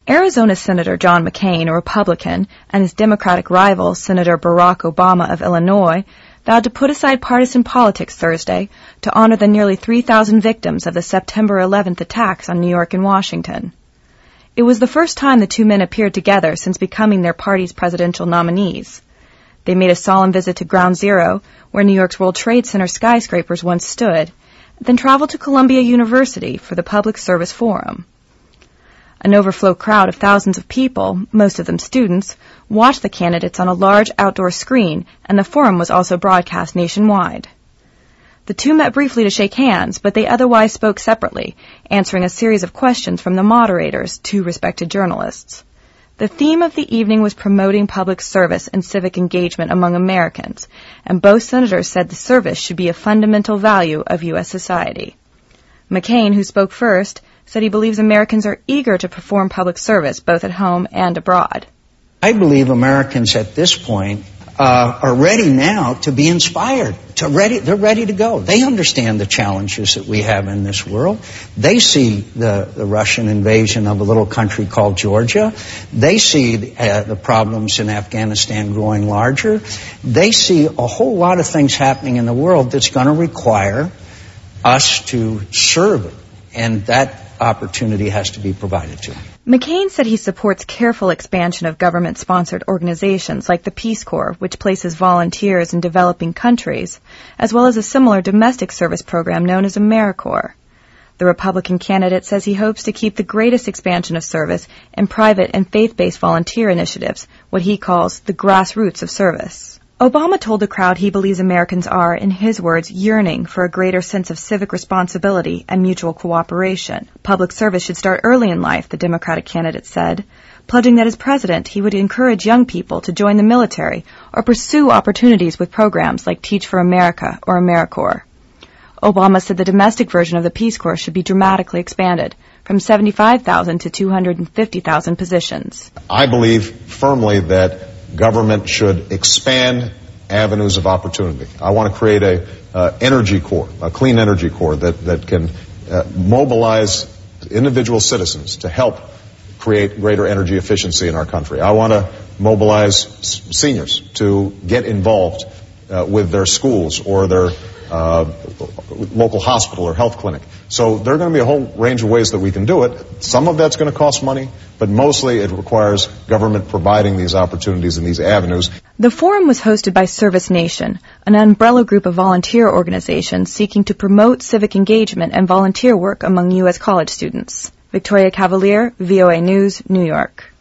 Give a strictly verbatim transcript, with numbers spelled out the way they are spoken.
Arizona Senator John McCain, a Republican, and his Democratic rival, Senator Barack Obama of Illinois, vowed to put aside partisan politics Thursday to honor the nearly three thousand victims of the September eleventh attacks on New York and Washington. It was the first time the two men appeared together since becoming their party's presidential nominees. They made a solemn visit to Ground Zero, where New York's World Trade Center skyscrapers once stood, then traveled to Columbia University for the Public Service Forum. An overflow crowd of thousands of people, most of them students, watched the candidates on a large outdoor screen, and the forum was also broadcast nationwide. The two met briefly to shake hands, but they otherwise spoke separately, answering a series of questions from the moderators, two respected journalists. The theme of the evening was promoting public service and civic engagement among Americans, and both senators said the service should be a fundamental value of U S society. McCain, who spoke first, said he believes Americans are eager to perform public service both at home and abroad. I believe Americans at this point uh, are ready now to be inspired. To ready, they're ready to go. They understand the challenges that we have in this world. They see the, the Russian invasion of a little country called Georgia. They see the, uh, the problems in Afghanistan growing larger. They see a whole lot of things happening in the world that's going to require us to serve it. And that opportunity has to be provided to them. McCain said he supports careful expansion of government-sponsored organizations like the Peace Corps, which places volunteers in developing countries, as well as a similar domestic service program known as AmeriCorps. The Republican candidate says he hopes to keep the greatest expansion of service in private and faith-based volunteer initiatives, what he calls the grassroots of service. Obama told the crowd he believes Americans are, in his words, yearning for a greater sense of civic responsibility and mutual cooperation. Public service should start early in life, the Democratic candidate said, pledging that as president he would encourage young people to join the military or pursue opportunities with programs like Teach for America or AmeriCorps. Obama said the domestic version of the Peace Corps should be dramatically expanded, from seventy-five thousand to two hundred fifty thousand positions. I believe firmly that government should expand avenues of opportunity. I want to create a uh, energy corps, a clean energy corps that, that can uh, mobilize individual citizens to help create greater energy efficiency in our country. I want to mobilize s- seniors to get involved uh, with their schools or their uh, local hospital or health clinic. So there are going to be a whole range of ways that we can do it. Some of that's going to cost money, but mostly it requires government providing these opportunities and these avenues. The forum was hosted by Service Nation, an umbrella group of volunteer organizations seeking to promote civic engagement and volunteer work among U S college students. Victoria Cavalier, V O A News, New York.